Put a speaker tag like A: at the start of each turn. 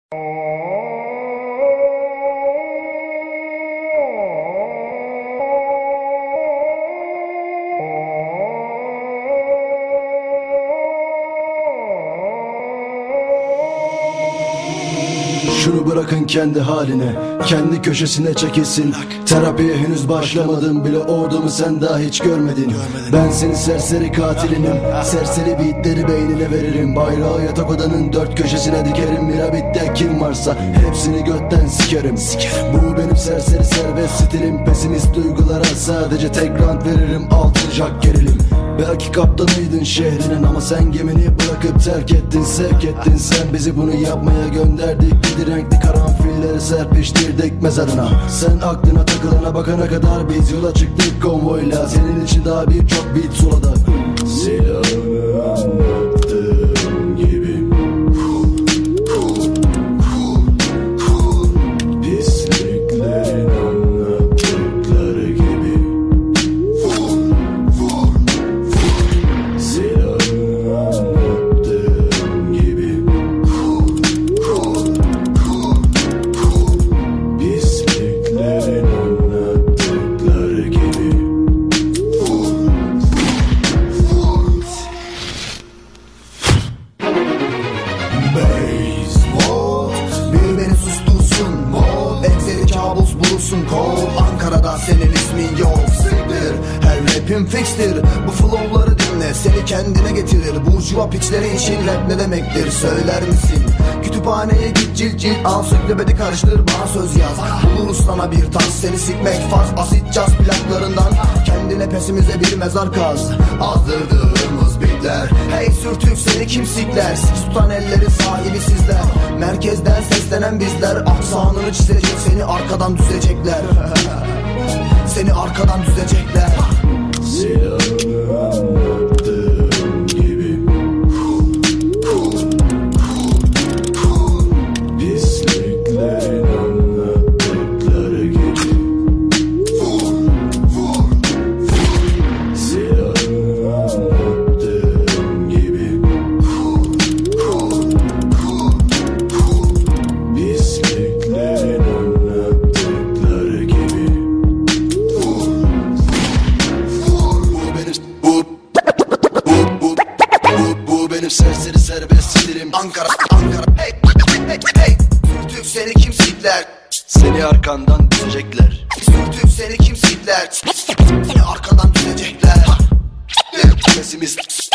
A: Şunu bırakın kendi haline, kendi köşesine çekilsin. Terapiye henüz başlamadım bile, ordumu sen daha hiç görmedin. Ben senin serseri katilinim, serseri beatleri beynine veririm. Bayrağı yatak odanın dört köşesine dikerim. Mirabitte kim varsa hepsini götten sikerim. Bu benim serseri serbest stilim. Pesimist duygulara sadece tek rant veririm. Altın jack gerilim. Belki kaptanıydın şehrinin ama sen gemini bırakıp terk ettin, sevk ettin. Sen bizi bunu yapmaya gönderdik. Bir renkli karanfilleri serpiştirdik mezarına. Sen aklına takılana bakana kadar biz yola çıktık konvoyla. Senin için daha birçok beat suladı. Silahını anlattığım gibi pisliklerin anlattıkları gibi. Silahını anlattığım gibi pisliklerin anlattıkları gibi.
B: Baseball, biri beni sustursun mol. Ekseri kabus bulursun kol. Ankara'da senin ismin yok. Siktir, her rapim fixtir. Bu flowları dinle, seni kendine getirir. Burjuva piçleri için rap ne demektir söyler misin? Kütüphaneye git, cilt cilt al, söklemedi karıştır, bana söz yaz. Buluruz sana bir tas, seni sikmek farz. Asit caz plaklarından kendine pesimize bir mezar kaz. Azdırdığımız bitler, hey sürtük seni kim sikler? Sik tutan ellerin sahibi sizler. Merkezden seslenen bizler. Aksanını çizecek, seni arkadan düzecekler. Seni arkadan düzecekler.
A: Silahını anlattığım gibi pisliklerin anlattıkları gibi. Silahını anlattığım gibi pisliklerin anlattıkları gibi. Bu benim serseri serbest stilim.
B: Ankara, hey, hey, hey. Sürtük seni kim sikler?
A: Seni arkandan düzecekler.
B: Sürtük seni kim sikler? Seni arkadan düzecekler.
A: Pesimist